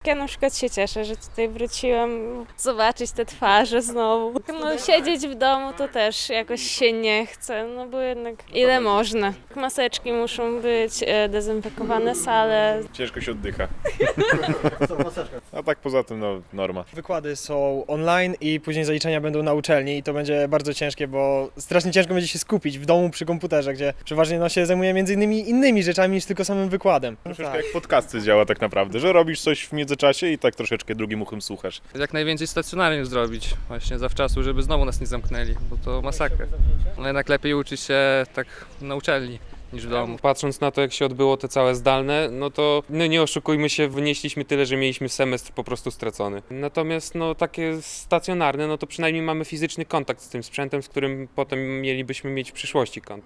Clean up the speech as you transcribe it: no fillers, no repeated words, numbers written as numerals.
Ja na przykład się cieszę, że tutaj wróciłam, zobaczyć te twarze znowu. No siedzieć w domu to też jakoś się nie chce, no bo jednak ile można. Maseczki muszą być, dezynfekowane sale. Ciężko się oddycha. A tak poza tym no norma. Wykłady są online i później zaliczenia będą na uczelni i to będzie bardzo ciężkie, bo strasznie ciężko będzie się skupić w domu przy komputerze, gdzie przeważnie się zajmuje między innymi rzeczami niż tylko samym wykładem. Troszeczkę jak podcasty działa tak naprawdę, że robisz coś w międzyczasie i tak troszeczkę drugim uchem słuchasz. Jak najwięcej stacjonarnych zrobić właśnie zawczasu, żeby znowu nas nie zamknęli, bo to masakra. No jednak lepiej uczyć się tak na uczelni niż w domu. Patrząc na to, jak się odbyło te całe zdalne, no to nie oszukujmy się, wynieśliśmy tyle, że mieliśmy semestr po prostu stracony. Natomiast takie stacjonarne, no to przynajmniej mamy fizyczny kontakt z tym sprzętem, z którym potem mielibyśmy mieć w przyszłości kontakt.